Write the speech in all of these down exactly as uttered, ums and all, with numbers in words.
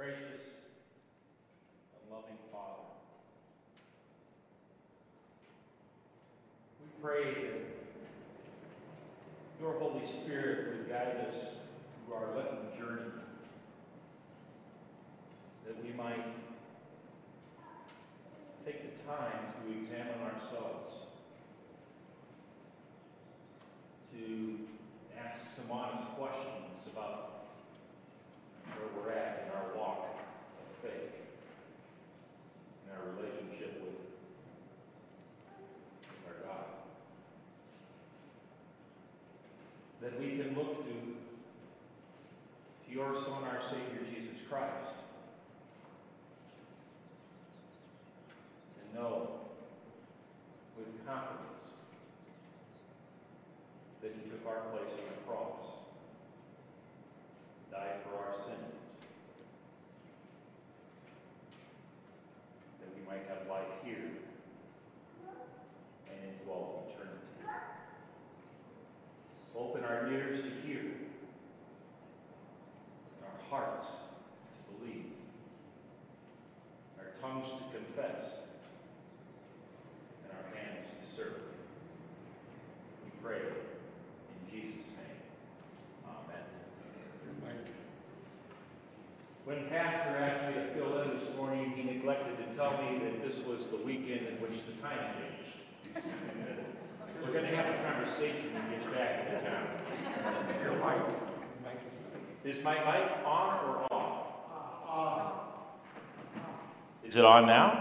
Gracious and loving Father, we pray that your Holy Spirit would guide us through our Lenten journey, that we might take the time to examine ourselves, to ask some honest questions about where we're at in our walk of faith, in our relationship with, with our God. That we can look to, to your Son, our Savior, Jesus Christ, and know with confidence that he took our place on the cross, died for our sins, that we might have life here and into all eternity. Open our ears to hear, our hearts to believe, our tongues to confess, and our hands to serve. We pray in Jesus' name. Amen. When Pastor asked me to fill in this morning, he neglected to tell me that this was the weekend in which the time changed. We're going to have a conversation when he gets back into town. Is my mic on or off? On. Is it on now?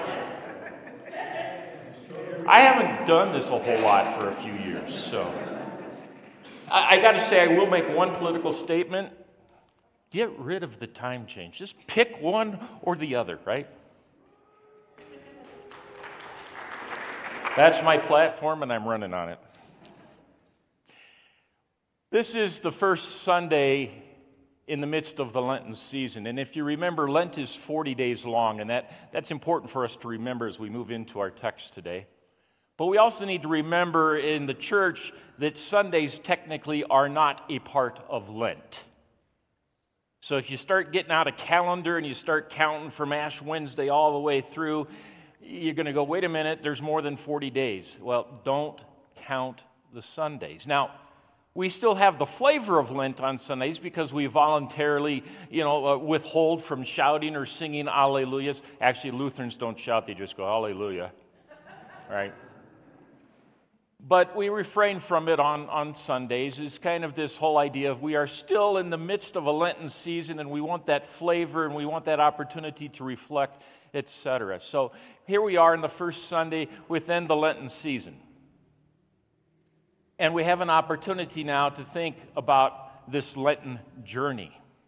I haven't done this a whole lot for a few years, so I, I got to say, I will make one political statement. Get rid of the time change. Just pick one or the other, right? That's my platform, and I'm running on it. This is the first Sunday in the midst of the Lenten season. And if you remember, Lent is forty days long, and that, that's important for us to remember as we move into our text today. But we also need to remember in the church that Sundays technically are not a part of Lent. So if you start getting out a calendar and you start counting from Ash Wednesday all the way through, you're going to go, wait a minute, there's more than forty days. Well, don't count the Sundays. Now, we still have the flavor of Lent on Sundays because we voluntarily, you know, uh, withhold from shouting or singing Alleluias. Actually, Lutherans don't shout, they just go, Hallelujah. Right? But we refrain from it on, on Sundays. It's kind of this whole idea of we are still in the midst of a Lenten season and we want that flavor and we want that opportunity to reflect, et cetera. So here we are in the first Sunday within the Lenten season. And we have an opportunity now to think about this Lenten journey.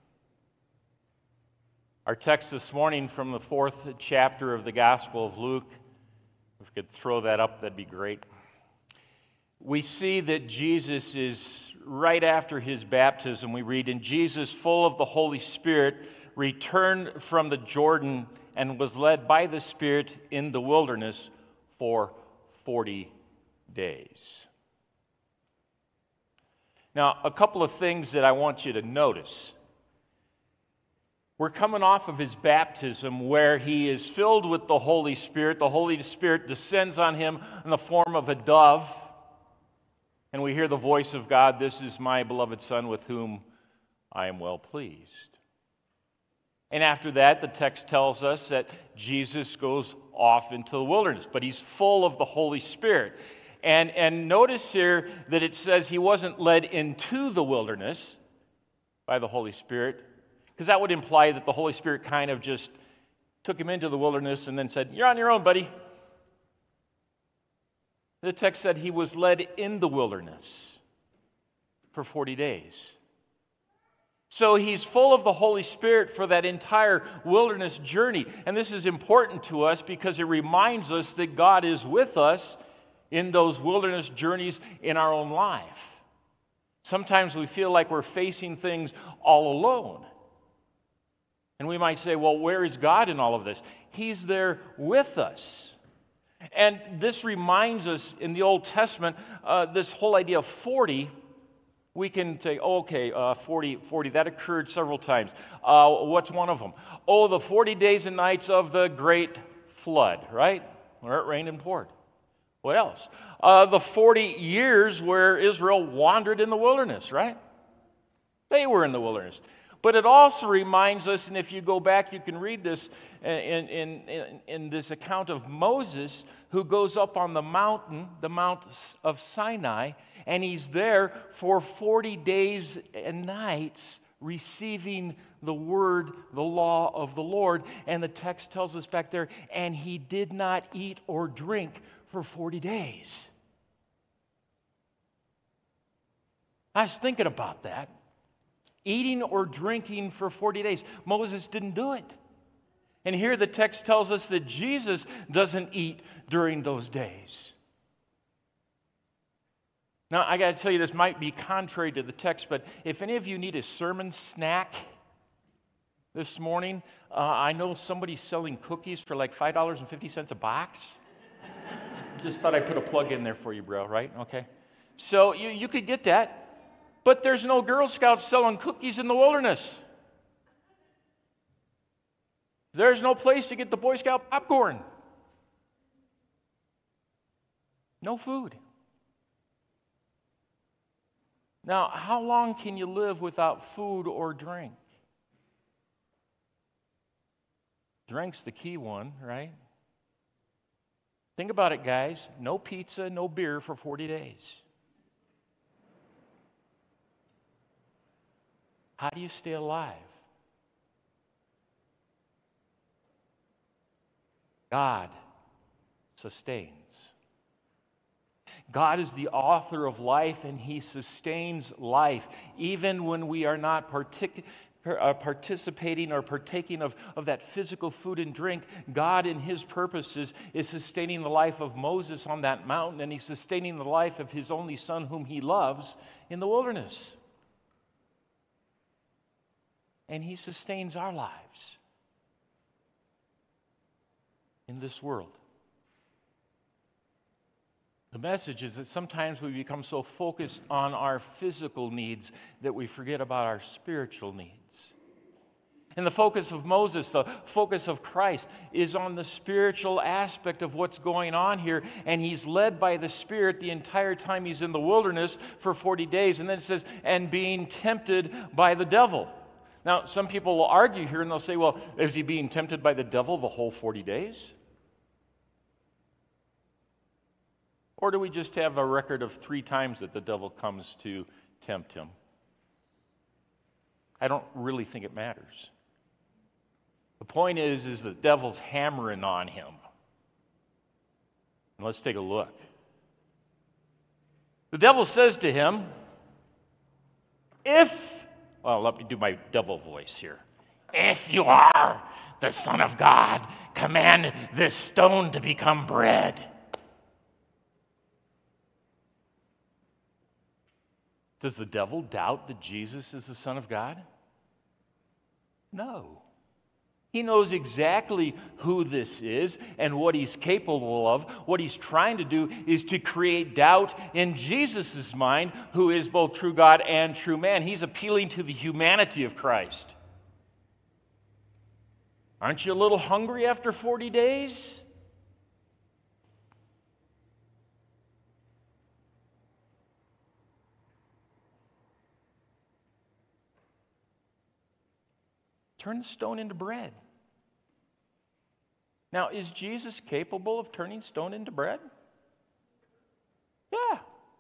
Our text this morning from the fourth chapter of the Gospel of Luke, if we could throw that up, that'd be great. We see that Jesus is, right after his baptism, we read, and Jesus, full of the Holy Spirit, returned from the Jordan and was led by the Spirit in the wilderness for forty days. Now, a couple of things that I want you to notice. We're coming off of his baptism where he is filled with the Holy Spirit. The Holy Spirit descends on him in the form of a dove. And we hear the voice of God, this is my beloved Son with whom I am well pleased. And after that, the text tells us that Jesus goes off into the wilderness, but he's full of the Holy Spirit. And, and notice here that it says he wasn't led into the wilderness by the Holy Spirit, because that would imply that the Holy Spirit kind of just took him into the wilderness and then said, you're on your own, buddy. The text said he was led in the wilderness for forty days. So he's full of the Holy Spirit for that entire wilderness journey. And this is important to us because it reminds us that God is with us in those wilderness journeys in our own life. Sometimes we feel like we're facing things all alone. And we might say, well, where is God in all of this? He's there with us. And this reminds us in the Old Testament, uh, this whole idea of forty We can say, oh, okay, uh, forty, forty, that occurred several times. Uh, what's one of them? Oh, the forty days and nights of the great flood, right? Where it rained and poured. What else? Uh, the forty years where Israel wandered in the wilderness, right? They were in the wilderness. But it also reminds us, and if you go back, you can read this in, in, in, in this account of Moses, who goes up on the mountain, the Mount of Sinai, and he's there for forty days and nights receiving the word, the law of the Lord. And the text tells us back there, and he did not eat or drink for forty days. I was thinking about that. Eating or drinking for forty days. Moses didn't do it. And here the text tells us that Jesus doesn't eat during those days. Now, I got to tell you, this might be contrary to the text, but if any of you need a sermon snack this morning, uh, I know somebody's selling cookies for like five dollars and fifty cents a box. Just thought I'd put a plug in there for you, bro, right? Okay. So you, you could get that. But there's no Girl Scouts selling cookies in the wilderness. There's no place to get the Boy Scout popcorn. No food. Now, how long can you live without food or drink? Drink's the key one, right? Think about it, guys. No pizza, no beer for forty days. How do you stay alive? God sustains. God is the author of life, and He sustains life. Even when we are not partic- uh, participating or partaking of, of that physical food and drink, God in His purposes is sustaining the life of Moses on that mountain, and He's sustaining the life of His only Son whom He loves in the wilderness. And He sustains our lives in this world. The message is that sometimes we become so focused on our physical needs that we forget about our spiritual needs. And the focus of Moses, the focus of Christ, is on the spiritual aspect of what's going on here. And he's led by the Spirit the entire time he's in the wilderness for forty days. And then it says, and being tempted by the devil. Now, some people will argue here and they'll say, well, is he being tempted by the devil the whole forty days? Or do we just have a record of three times that the devil comes to tempt him? I don't really think it matters. The point is, is the devil's hammering on him. And let's take a look. The devil says to him, if, well, let me do my devil voice here. If you are the Son of God, command this stone to become bread. Does the devil doubt that Jesus is the Son of God? No. He knows exactly who this is and what he's capable of. What he's trying to do is to create doubt in Jesus' mind, who is both true God and true man. He's appealing to the humanity of Christ. Aren't you a little hungry after forty days? Turn the stone into bread. Now, is Jesus capable of turning stone into bread? Yeah.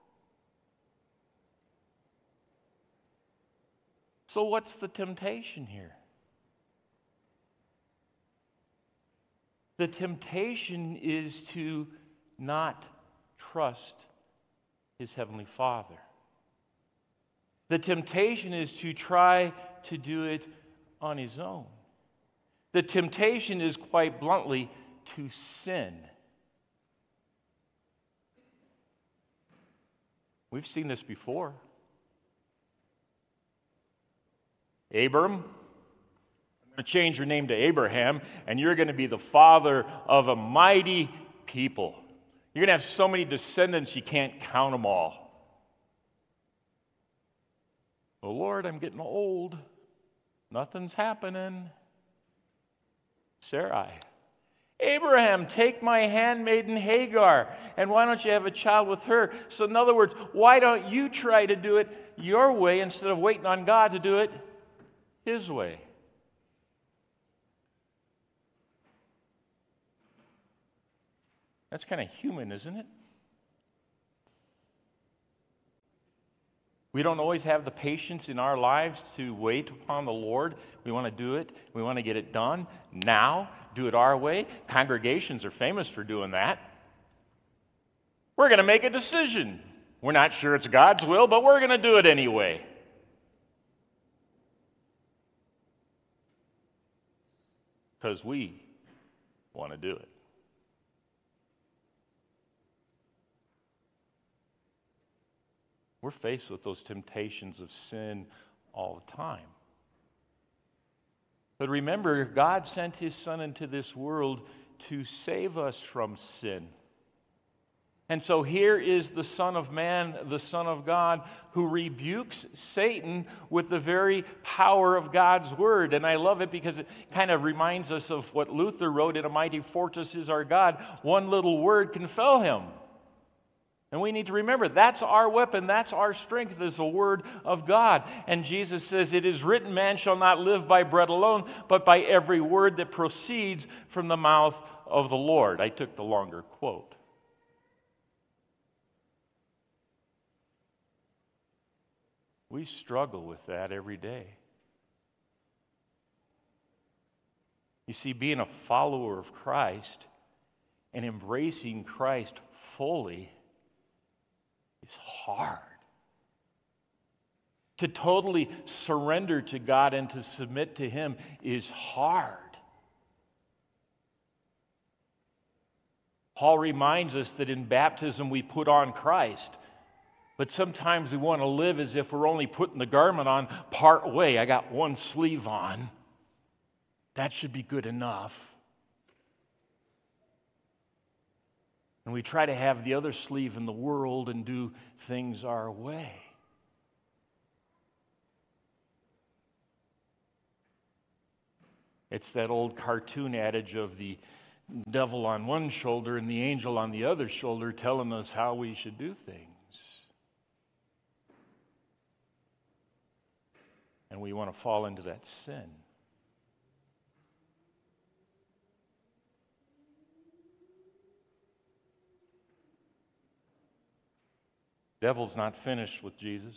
So what's the temptation here? The temptation is to not trust his Heavenly Father. The temptation is to try to do it on his own. The temptation is, quite bluntly, to sin. We've seen this before. Abram, I'm going to change your name to Abraham, and you're going to be the father of a mighty people. You're going to have so many descendants you can't count them all. Lord, I'm getting old. Nothing's happening. Sarai. Abraham, take my handmaiden Hagar, and why don't you have a child with her? So in other words, why don't you try to do it your way instead of waiting on God to do it His way? That's kind of human, isn't it? We don't always have the patience in our lives to wait upon the Lord. We want to do it. We want to get it done now, do it our way. Congregations are famous for doing that. We're going to make a decision. We're not sure it's God's will, but we're going to do it anyway. Because we want to do it. We're faced with those temptations of sin all the time. But remember, God sent His Son into this world to save us from sin. And so here is the Son of Man, the Son of God, who rebukes Satan with the very power of God's Word. And I love it because it kind of reminds us of what Luther wrote in A Mighty Fortress is Our God. One little word can fell him. And we need to remember, that's our weapon, that's our strength, is the Word of God. And Jesus says, it is written, man shall not live by bread alone, but by every word that proceeds from the mouth of the Lord. I took the longer quote. We struggle with that every day. You see, being a follower of Christ and embracing Christ fully is hard. To totally surrender to God and to submit to Him is hard. Paul reminds us that in baptism we put on Christ, but sometimes we want to live as if we're only putting the garment on part way. I got one sleeve on. That should be good enough. And we try to have the other sleeve in the world and do things our way. It's that old cartoon adage of the devil on one shoulder and the angel on the other shoulder telling us how we should do things. And we want to fall into that sin. Devil's not finished with Jesus.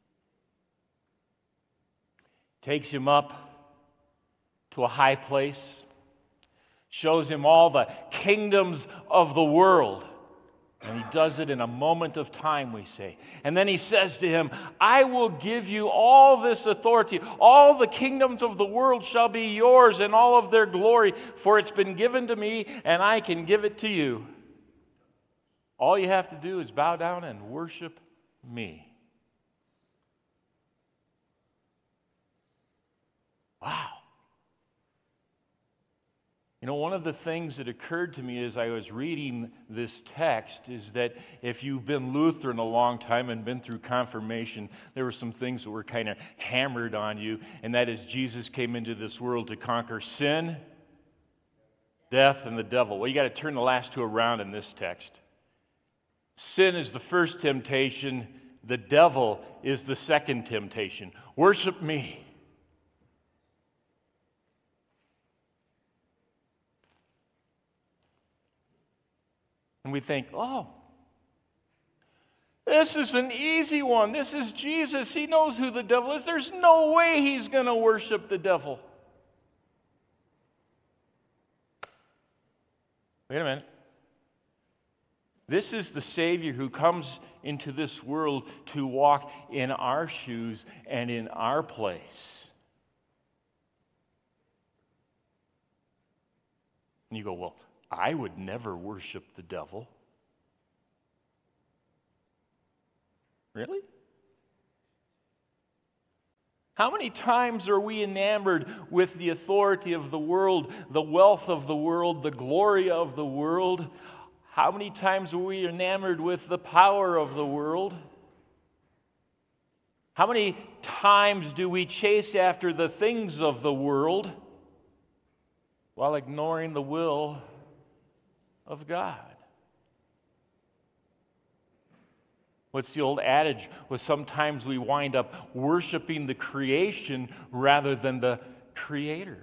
Takes him up to a high place, shows him all the kingdoms of the world. And he does it in a moment of time, we say. And then he says to him, I will give you all this authority. All the kingdoms of the world shall be yours and all of their glory, for it's been given to me and I can give it to you. All you have to do is bow down and worship me. Wow. You know, one of the things that occurred to me as I was reading this text is that if you've been Lutheran a long time and been through confirmation, there were some things that were kind of hammered on you, and that is Jesus came into this world to conquer sin, death, and the devil. Well, you got to turn the last two around in this text. Sin is the first temptation. The devil is the second temptation. Worship me. And we think, oh, this is an easy one. This is Jesus. He knows who the devil is. There's no way he's going to worship the devil. Wait a minute. This is the Savior who comes into this world to walk in our shoes and in our place. And you go, well, I would never worship the devil. Really? How many times are we enamored with the authority of the world, the wealth of the world, the glory of the world? How many times are we enamored with the power of the world? How many times do we chase after the things of the world while ignoring the will of God? What's the old adage? Well, sometimes we wind up worshiping the creation rather than the Creator.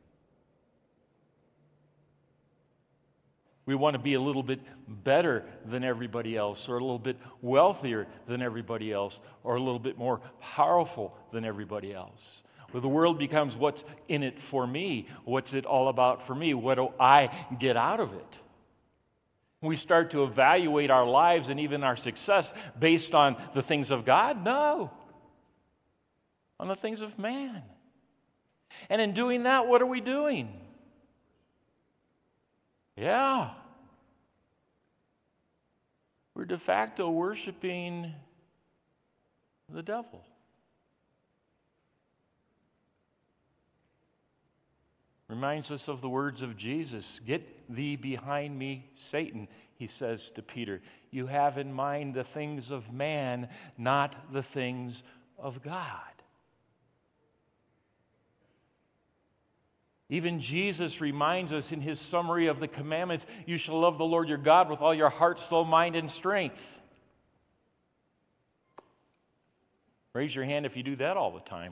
We want to be a little bit better than everybody else, or a little bit wealthier than everybody else, or a little bit more powerful than everybody else. Well, the world becomes what's in it for me. What's it all about for me? What do I get out of it? We start to evaluate our lives and even our success based on the things of God? No. On the things of man. And in doing that, what are we doing? Yeah. We're de facto worshiping the devil. Reminds us of the words of Jesus. Get thee behind me, Satan, he says to Peter. You have in mind the things of man, not the things of God. Even Jesus reminds us in his summary of the commandments, you shall love the Lord your God with all your heart, soul, mind, and strength. Raise your hand if you do that all the time.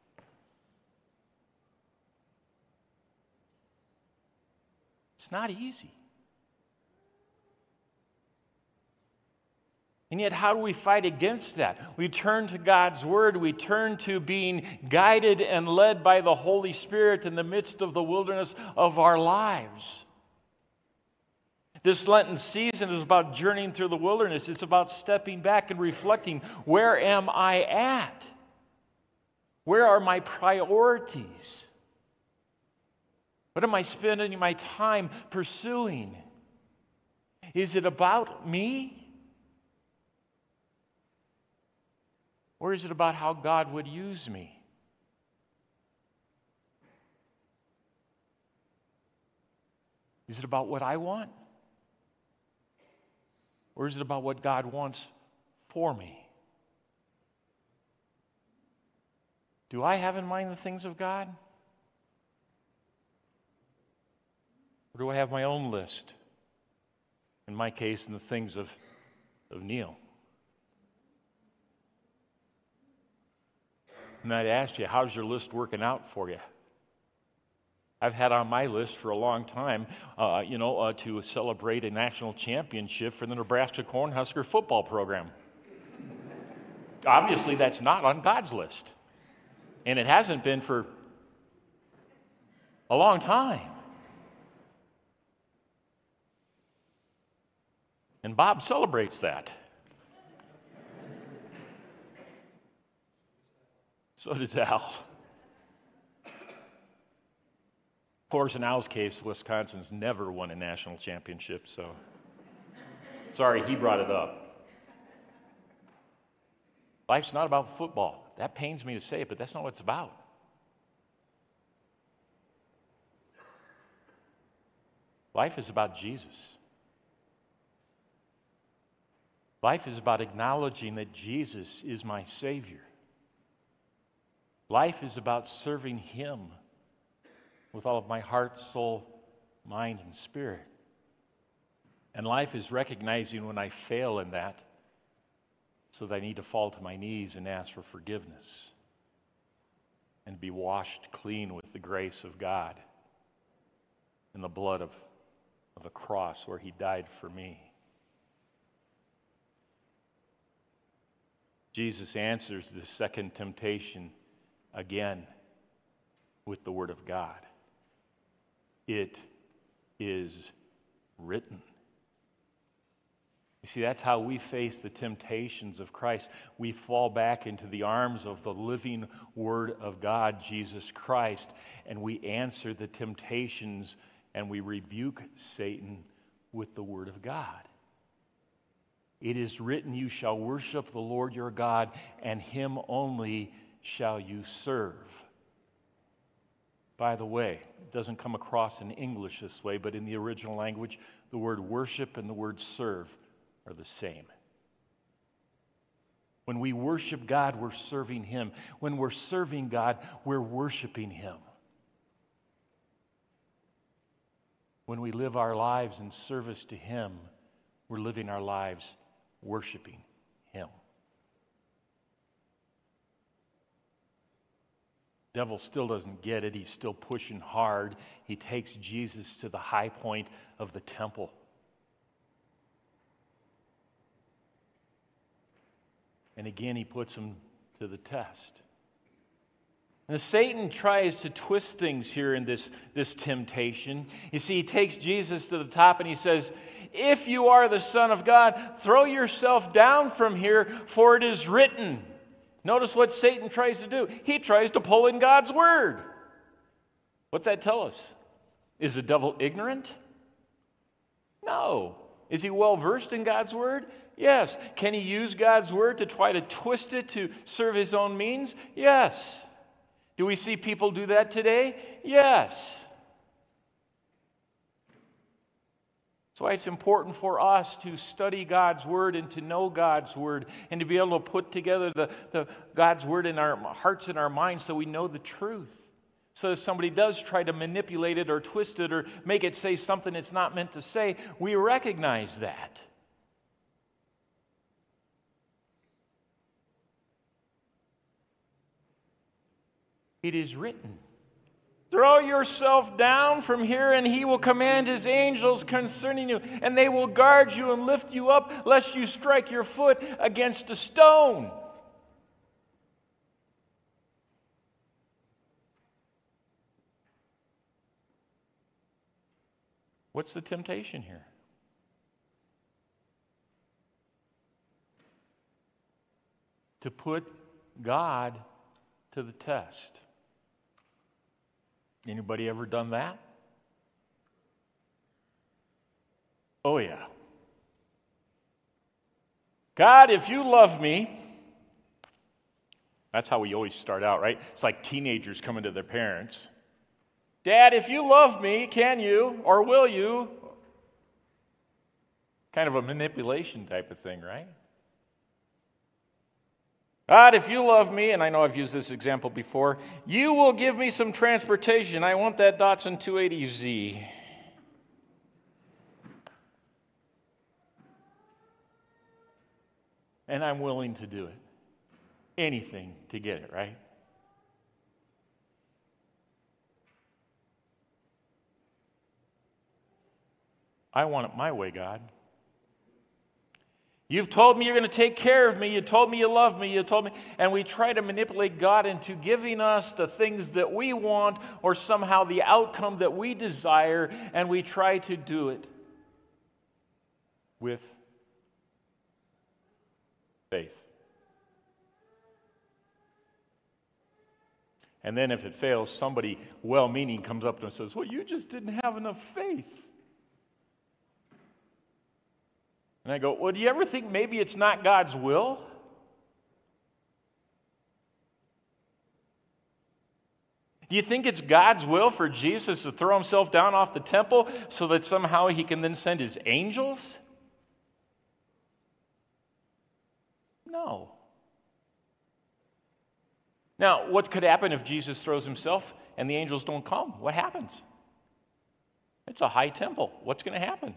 It's not easy. And yet, how do we fight against that? We turn to God's Word. We turn to being guided and led by the Holy Spirit in the midst of the wilderness of our lives. This Lenten season is about journeying through the wilderness. It's about stepping back and reflecting, where am I at? Where are my priorities? What am I spending my time pursuing? Is it about me? Or is it about how God would use me? Is it about what I want? Or is it about what God wants for me? Do I have in mind the things of God? Or do I have my own list? In my case, in the things of, of Neil. And I'd ask you, how's your list working out for you? I've had on my list for a long time, uh, you know, uh, to celebrate a national championship for the Nebraska Cornhusker football program. Obviously, that's not on God's list. And it hasn't been for a long time. And Bob celebrates that. So does Al. Of course, in Al's case, Wisconsin's never won a national championship, so sorry he brought it up. Life's not about football. That pains me to say it, but that's not what it's about. Life is about Jesus. Life is about acknowledging that Jesus is my Savior. Life is about serving Him with all of my heart, soul, mind, and spirit. And life is recognizing when I fail in that, so that I need to fall to my knees and ask for forgiveness and be washed clean with the grace of God and the blood of, of a cross where He died for me. Jesus answers the second temptation again with the Word of God. It is written. You see, that's how we face the temptations of Christ. We fall back into the arms of the living Word of God, Jesus Christ, and we answer the temptations and we rebuke Satan with the Word of God. It is written, you shall worship the Lord your God, and Him only shall you serve. By the way, it doesn't come across in English this way, but in the original language, the word worship and the word serve are the same. When we worship God, we're serving Him. When we're serving God, we're worshiping Him. When we live our lives in service to Him, we're living our lives worshiping Him. The devil still doesn't get it. He's still pushing hard. He takes Jesus to the high point of the temple. And again, he puts him to the test. And Satan tries to twist things here in this, this temptation. You see, he takes Jesus to the top and he says, if you are the Son of God, throw yourself down from here, for it is written. Notice what Satan tries to do. He tries to pull in God's word. What's that tell us? Is the devil ignorant? No. Is he well versed in God's word? Yes. Can he use God's word to try to twist it to serve his own means? Yes. Do we see people do that today? Yes. That's why it's important for us to study God's word and to know God's word and to be able to put together the, the God's word in our hearts and our minds so we know the truth. So if somebody does try to manipulate it or twist it or make it say something it's not meant to say, we recognize that. It is written, throw yourself down from here, and he will command his angels concerning you, and they will guard you and lift you up, lest you strike your foot against a stone. What's the temptation here? To put God to the test. Anybody ever done that? Oh, yeah. God, if you love me, that's how we always start out, right? It's like teenagers coming to their parents. Dad, if you love me, can you or will you? Kind of a manipulation type of thing, right? God, if you love me, and I know I've used this example before, you will give me some transportation. I want that Datsun two eighty Z. And I'm willing to do it. Anything to get it, right? I want it my way, God. You've told me you're going to take care of me. You told me you love me. You told me. And we try to manipulate God into giving us the things that we want or somehow the outcome that we desire, and we try to do it with faith. And then if it fails, somebody well-meaning comes up to us and says, well, you just didn't have enough faith. And I go, well, do you ever think maybe it's not God's will? Do you think it's God's will for Jesus to throw himself down off the temple so that somehow he can then send his angels? No. Now, what could happen if Jesus throws himself and the angels don't come? What happens? It's a high temple. What's going to happen?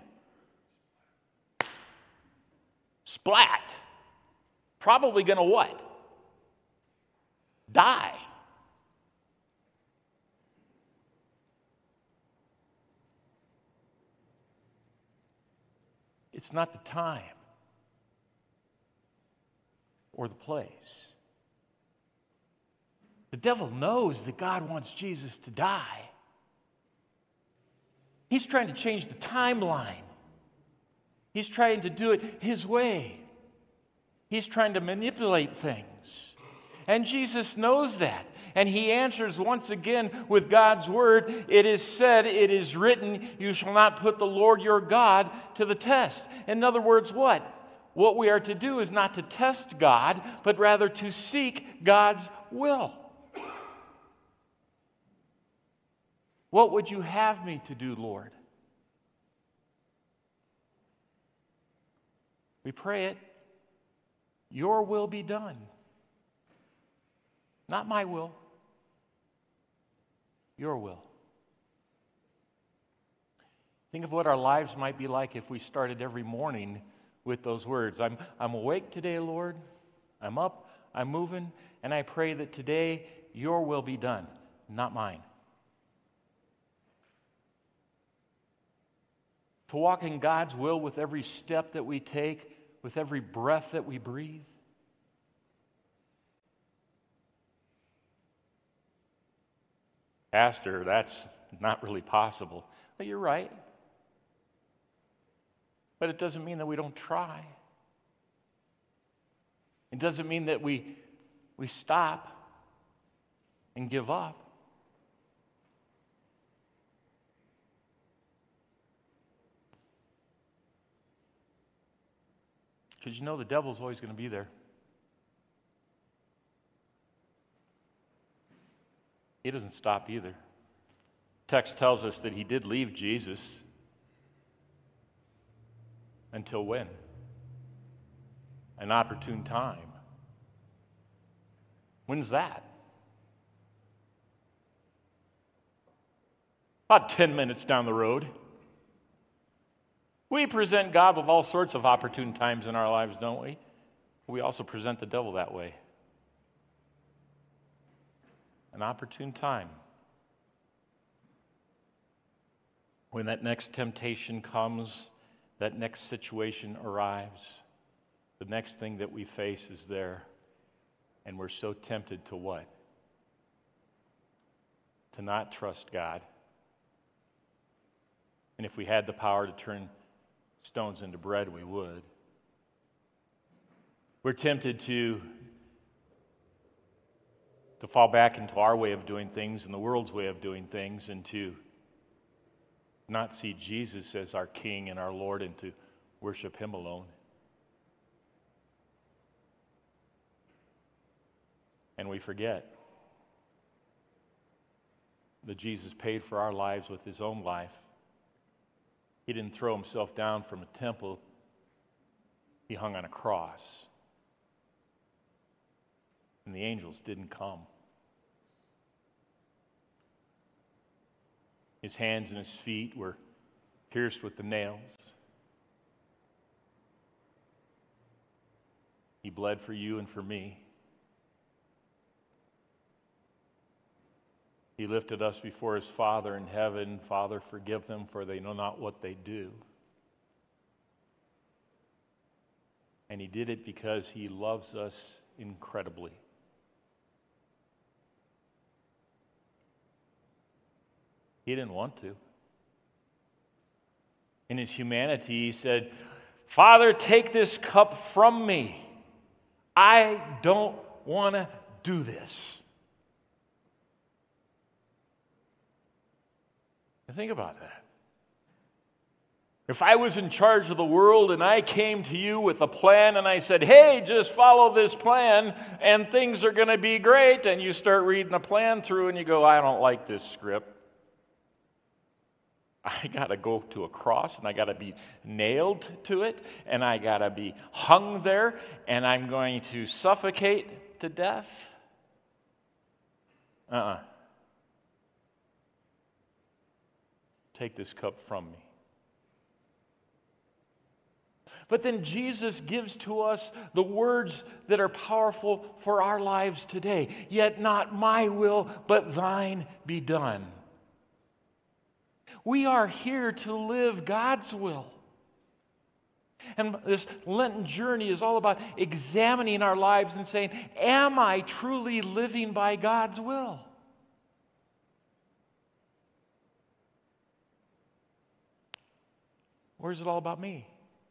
Splat. Probably going to what? Die. It's not the time or the place. The devil knows that God wants Jesus to die. He's trying to change the timeline. He's trying to do it his way. He's trying to manipulate things. And Jesus knows that. And he answers once again with God's word. It is said, it is written, you shall not put the Lord your God to the test. In other words, what? What we are to do is not to test God, but rather to seek God's will. What would you have me to do, Lord? We pray it. Your will be done. Not my will. Your will. Think of what our lives might be like if we started every morning with those words. I'm, I'm awake today, Lord. I'm up, I'm moving, and I pray that today your will be done, not mine. To walk in God's will with every step that we take, with every breath that we breathe. Pastor, that's not really possible. But you're right. But it doesn't mean that we don't try. It doesn't mean that we, we stop and give up. Because you know the devil's always going to be there. He doesn't stop either. Text tells us that he did leave Jesus. Until when? An opportune time. When's that? About ten minutes down the road. We present God with all sorts of opportune times in our lives, don't we? We also present the devil that way. An opportune time. When that next temptation comes, that next situation arrives, the next thing that we face is there, and we're so tempted to what? To not trust God. And if we had the power to turn stones into bread, we would. We're tempted to, to fall back into our way of doing things and the world's way of doing things, and to not see Jesus as our King and our Lord, and to worship Him alone. And we forget that Jesus paid for our lives with His own life. He didn't throw Himself down from a temple. He hung on a cross. And the angels didn't come. His hands and His feet were pierced with the nails. He bled for you and for me. He lifted us before His Father in heaven. Father, forgive them, for they know not what they do. And He did it because He loves us incredibly. He didn't want to. In His humanity, He said, Father, take this cup from me. I don't want to do this. Now think about that. If I was in charge of the world and I came to you with a plan and I said, hey, just follow this plan and things are going to be great, and you start reading the plan through and you go, I don't like this script. I got to go to a cross, and I got to be nailed to it, and I got to be hung there, and I'm going to suffocate to death. Uh-uh. Take this cup from me. But then Jesus gives to us the words that are powerful for our lives today. Yet not my will, but thine be done. We are here to live God's will. And this Lenten journey is all about examining our lives and saying, am I truly living by God's will? Or is it all about me?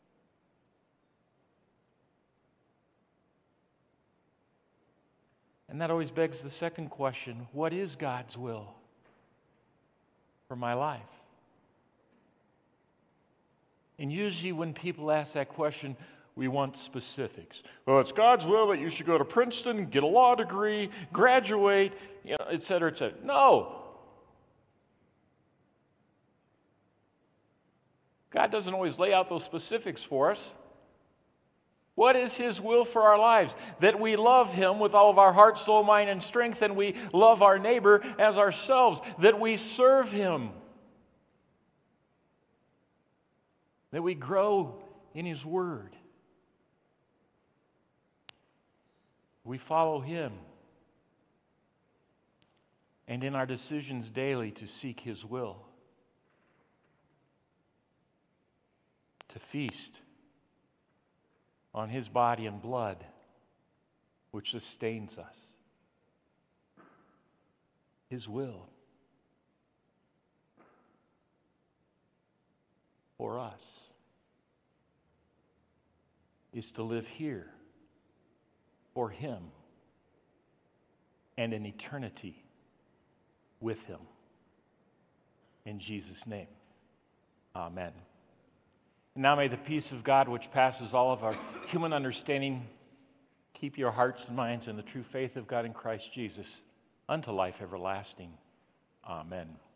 And that always begs the second question, what is God's will for my life? And usually when people ask that question, we want specifics. Well, it's God's will that you should go to Princeton, get a law degree, graduate, you know, et cetera, et cetera. No. God doesn't always lay out those specifics for us. What is His will for our lives? That we love Him with all of our heart, soul, mind, and strength, and we love our neighbor as ourselves. That we serve Him. That we grow in His Word. We follow Him. And in our decisions daily to seek His will. To feast on His body and blood, which sustains us. His will for us is to live here for Him and in eternity with Him. In Jesus' name, amen. And now may the peace of God, which passes all of our human understanding, keep your hearts and minds in the true faith of God in Christ Jesus unto life everlasting. Amen.